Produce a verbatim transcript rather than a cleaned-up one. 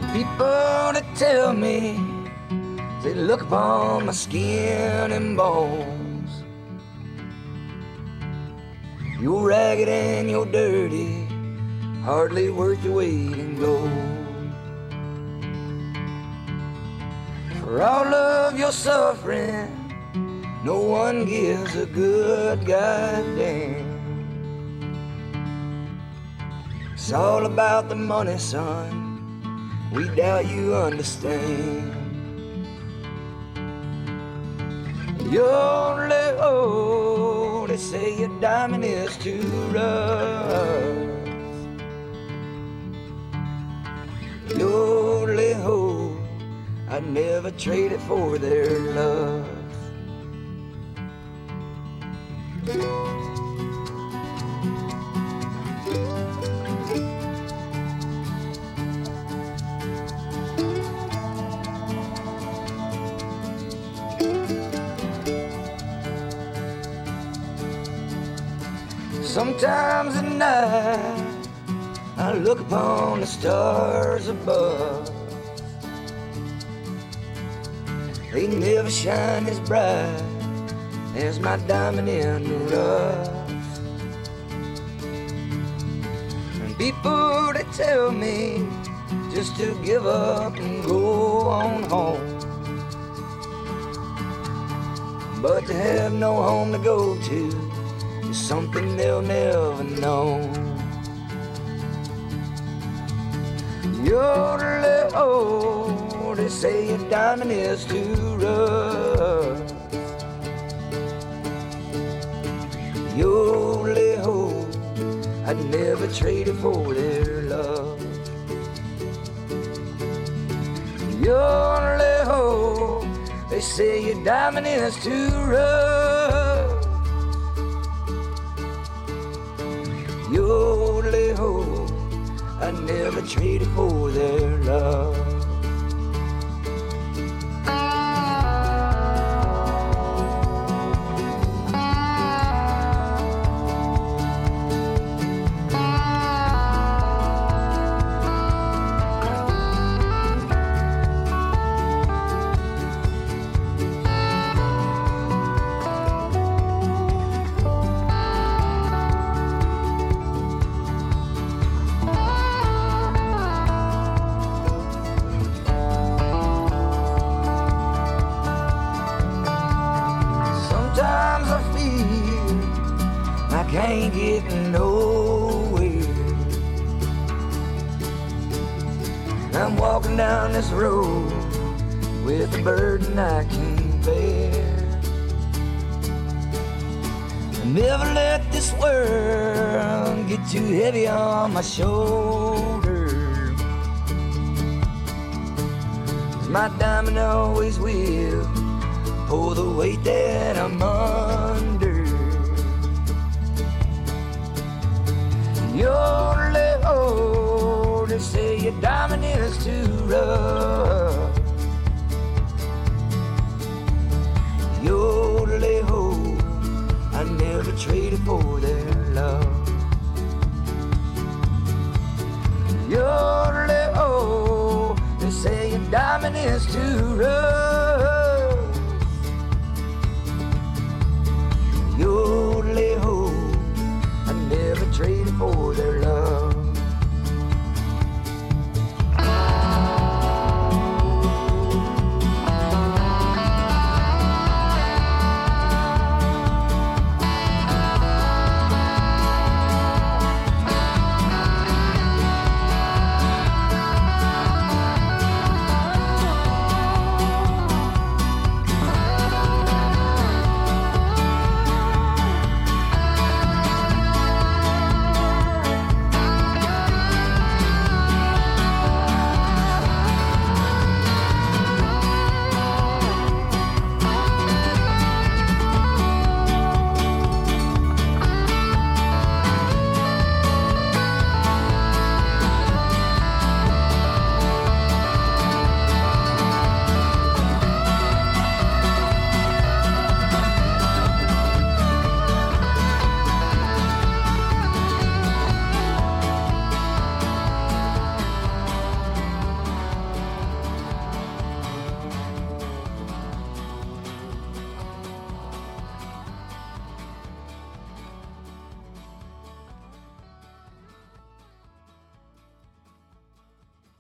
People that tell me, they look upon my skin and bones. You're ragged and you're dirty, hardly worth your weight in gold. For all of your suffering, no one gives a good goddamn. It's all about the money, son. We doubt you understand. You only owe, they say your diamond is too rough. You only hope I'd never trade it for their love. Sometimes at night I look upon the stars above. They never shine as bright as my diamond in the rough. And people that tell me just to give up and go on home, but to have no home to go to is something they'll never know. Yodelay, oh, they say your diamond is too rough. Yodelay, oh, I'd never trade it for their love. Yodelay, oh, they say your diamond is too rough. Yodelay, ho, I never traded for their love. Can't get nowhere. I'm walking down this road with a burden I can't bear. Never let this world get too heavy on my shoulders. My diamond always will pull the weight that I'm under. Yodelay, oh, they say your diamond is too rough. Yodelay, oh, I never traded for their love. Yodelay, oh, they say your diamond is too rough.